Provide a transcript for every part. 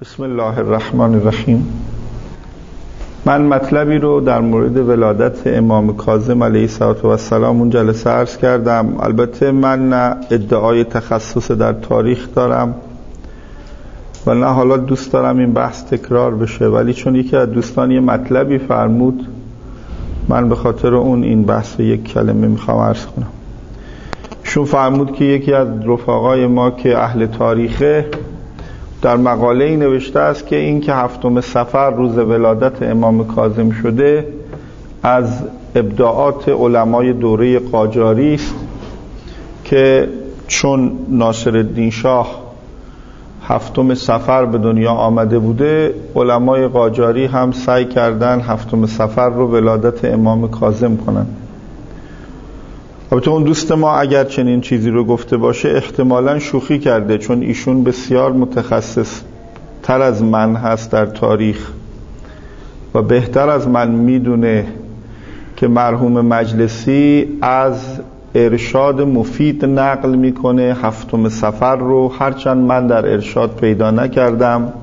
بسم الله الرحمن الرحیم. من مطلبی رو در مورد ولادت امام کاظم علیه السلام اون جلسه عرض کردم. البته من نه ادعای تخصص در تاریخ دارم و نه حالا دوست دارم این بحث تکرار بشه، ولی چون یکی از دوستان یه مطلبی فرمود من به خاطر اون این بحث یک کلمه میخوام عرض کنم. شون فرمود که یکی از رفقای ما که اهل تاریخه در مقاله‌ای نوشته است که این که 7 صفر روز ولادت امام کاظم شده از ابداعات علمای دوره قاجاری است که چون ناصرالدین شاه 7 صفر به دنیا آمده بوده، علمای قاجاری هم سعی کردن 7 صفر رو ولادت امام کاظم کنن. البته اون دوست ما اگر چنین چیزی رو گفته باشه احتمالاً شوخی کرده، چون ایشون بسیار متخصص تر از من هست در تاریخ و بهتر از من میدونه که مرحوم مجلسی از ارشاد مفید نقل میکنه 7 صفر رو، هرچند من در ارشاد پیدا نکردم.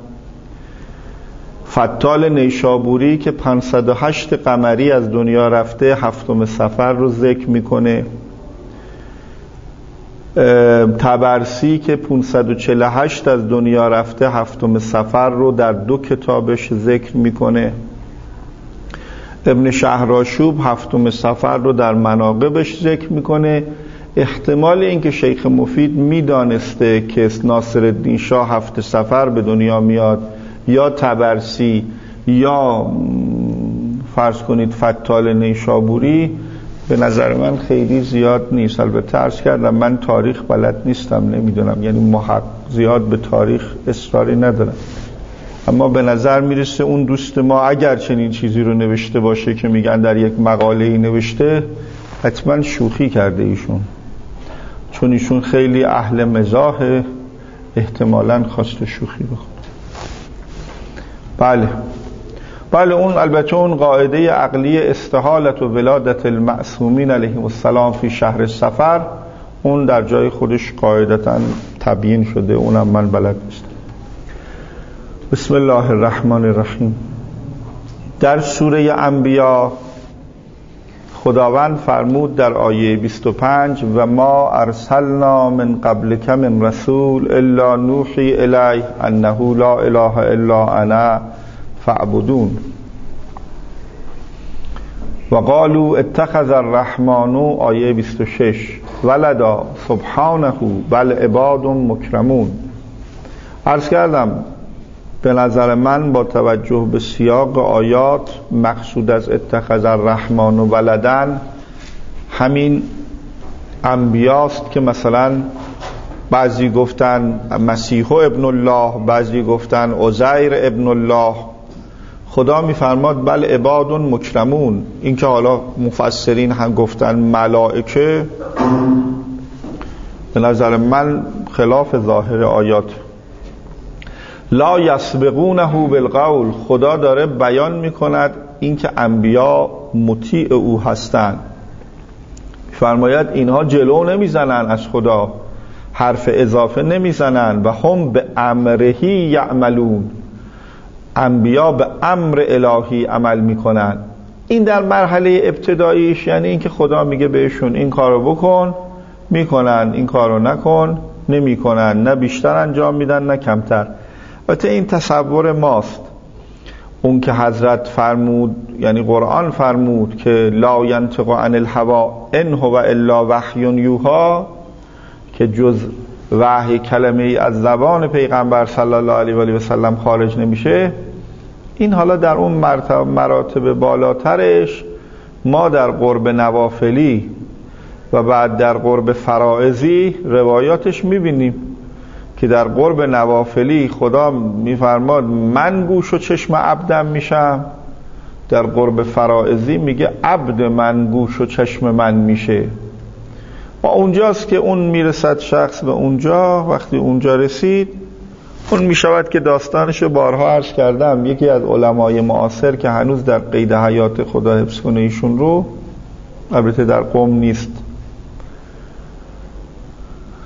فتال نیشابوری که 508 قمری از دنیا رفته 7 صفر رو ذکر میکنه. طبرسی که 548 از دنیا رفته 7 صفر رو در 2 کتابش ذکر میکنه. ابن شهرآشوب 7 صفر رو در مناقبش ذکر میکنه. احتمال اینکه شیخ مفید میدانسته که ناصرالدین شاه 7 صفر به دنیا میاد یا طبرسی یا فرض کنید فتال نیشابوری به نظر من خیلی زیاد نیست. البته عرض کردم من تاریخ بلد نیستم، نمیدونم، یعنی زیاد به تاریخ اصراری ندارم، اما به نظر میرسه اون دوست ما اگر چنین چیزی رو نوشته باشه که میگن در یک مقاله‌ای نوشته، حتما شوخی کرده ایشون، چون ایشون خیلی اهل مزاحه، احتمالاً خواسته شوخی بکنه. بله اون البته اون قاعده عقلی استحالت و ولادت المعصومین علیهم السلام فی شهر صفر اون در جای خودش قاعدتاً تبیین شده، اونم من بلد نیستم. بسم الله الرحمن الرحیم. در سوره انبیا خداوند فرمود در آیه 25 و ما ارسلنا من قبلک من رسول الا نوحی الیه انه لا اله الا انا فاعبدون و قالوا اتخذ الرحمن آیه 26 ولدا سبحانه بل عباد مکرمون. عرض کردم به نظر من با توجه به سیاق آیات مقصود از اتخذ الرحمن ولدن همین انبیاست که مثلا بعضی گفتن مسیح ابن الله، بعضی گفتن عزیر ابن الله. خدا میفرماد بل عباد مکرمون. این که حالا مفسرین هم گفتن ملائکه، به نظر من خلاف ظاهر آیات. لا یسبقونه بالقول، خدا داره بیان میکند اینکه انبیا مطیع او هستند. فرماید اینها جلو نمیزنن از خدا، حرف اضافه نمیزنن و هم به امرهی یعملون، انبیا به امر الهی عمل میکنن. این در مرحله ابتداییش، یعنی اینکه خدا میگه بهشون این کارو بکن میکنن، این کارو نکن نمیکنن، نه بیشتر انجام میدن نه کمتر. البته این تصور ماست. اون که حضرت فرمود، یعنی قرآن فرمود که لا ینطق عن الهوی ان هو الا وحی یوحی، که جز وحی کلمه ای از زبان پیغمبر صلی الله علیه و آله و سلم خارج نمیشه. این حالا در اون مراتب بالاترش ما در قرب نوافلی و بعد در قرب فرائضی روایاتش میبینیم که در قرب نوافلی خدا میفرماد من گوش و چشم عبدم میشم، در قرب فرائضی میگه عبد من گوش و چشم من میشه. و اونجاست که اون میرسد شخص به اونجا، وقتی اونجا رسید اون میشود که داستانشو بارها عرض کردم. یکی از علمای معاصر که هنوز در قید حیات خدا حفظ کنه ایشون رو، البته در قم نیست،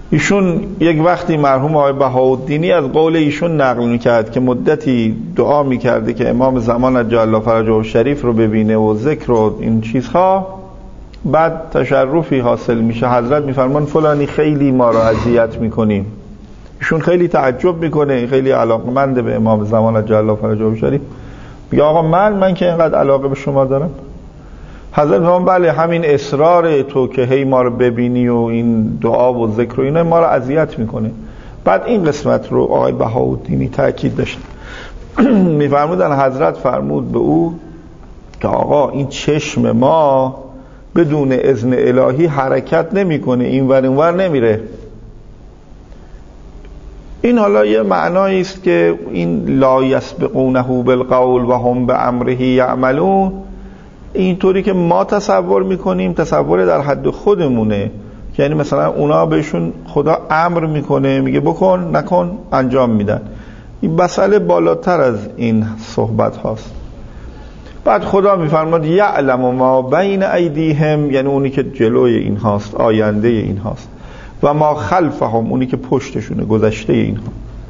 ایشون یک وقتی مرحوم آقای بهاءالدینی از قول ایشون نقل میکرد که مدتی دعا میکرده که امام زمان عجل الله فرجه شریف رو ببینه و ذکر و این چیزها. بعد تشرفی حاصل میشه، حضرت میفرمان فلانی خیلی ما رو اذیت میکنیم. ایشون خیلی تعجب میکنه، خیلی علاقمند به امام زمان عجل الله فرجه شریف. میگه آقا من که اینقدر علاقه به شما دارم؟ حضرت میفرمان بله، همین اصرار تو که هی ما رو ببینی و این دعا و ذکر و اینا ما رو اذیت میکنه. بعد این قسمت رو آقای بهاءالدینی تاکید داشت. میفرمودن حضرت فرمود به او که آقا این چشم ما بدون اذن الهی حرکت نمیکنه، این ور اون ور نمیره. این حالا یه معنایی است که این لا یسبقونه بالقول و هم بامره یعملون، اینطوری که ما تصور میکنیم تصور در حد خودمونه، یعنی مثلا اونا بهشون خدا امر میکنه، میگه بکن نکن، انجام میدن. این مسئله بالاتر از این صحبت هاست. بعد خدا میفرماد یعلم ما بین ایدیهم، یعنی اونی که جلوی این هاست، آینده این هاست، و ما خلفهم، اونی که پشتشونه، گذشته اینها.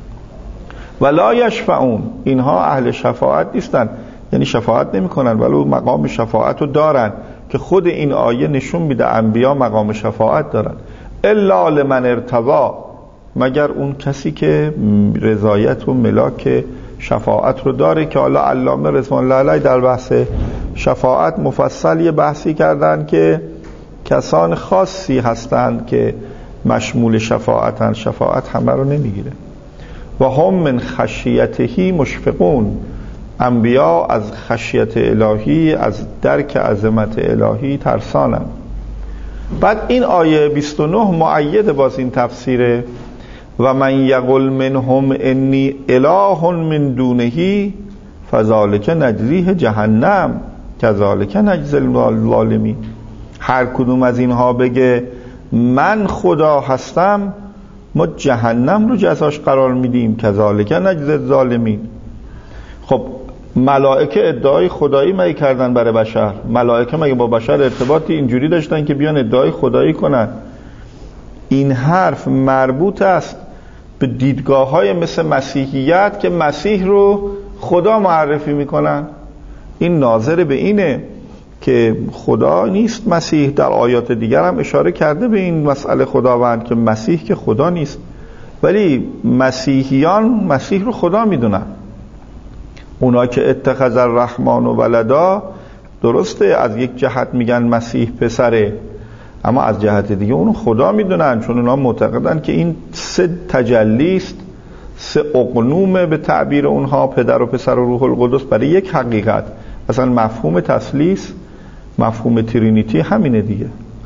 ولا یشفعون، اینها اهل شفاعت نیستن، یعنی شفاعت نمی کنن، ولی مقام شفاعت رو دارن که خود این آیه نشون میده انبیا مقام شفاعت دارن. الا لمن ارتضی، مگر اون کسی که رضایت و ملاک شفاعت رو داره، که حالا علامه رضوان الله علیه در بحث شفاعت مفصل یه بحثی کردن که کسان خاصی هستند که مشمول شفاعتن، شفاعت همه رو نمیگیره. و هم من خشیته مشفقون، انبیا از خشیت الهی، از درک عظمت الهی ترسانن. بعد این آیه 29 مؤید باز این تفسیره، و من یقل منهم انی اله من دونه فذلک نجزیه جهنم کذالک نجزی الظالمین. هر کدوم از اینها بگه من خدا هستم، ما جهنم رو جزاش قرار میدیم، کذالک نجزی الظالمین. خب ملائکه ادعای خدایی مگه کردن برای بشر؟ ملائکه مگه با بشر ارتباطی اینجوری داشتن که بیان ادعای خدایی کنن؟ این حرف مربوط است به دیدگاه‌های مثل مسیحیت که مسیح رو خدا معرفی میکنن. این ناظر به اینه که خدا نیست مسیح. در آیات دیگر هم اشاره کرده به این مسئله خداوند که مسیح که خدا نیست، ولی مسیحیان مسیح رو خدا میدونن. اونا که اتخذ الرحمن ولدا، درسته از یک جهت میگن مسیح پسره، اما از جهت دیگه اونو خدا میدونن، چون اونا معتقدن که این 3 تجلی است، 3 اقنومه به تعبیر اونها، پدر و پسر و روح القدس، برای یک حقیقت. مثلا مفهوم تثلیث، مفهوم ترینیتی همینه دیگه.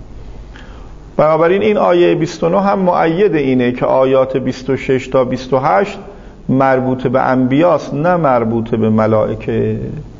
بنابراین این آیه 29 هم مؤید اینه که آیات 26 تا 28 مربوط به انبیاست، نه مربوط به ملائکه.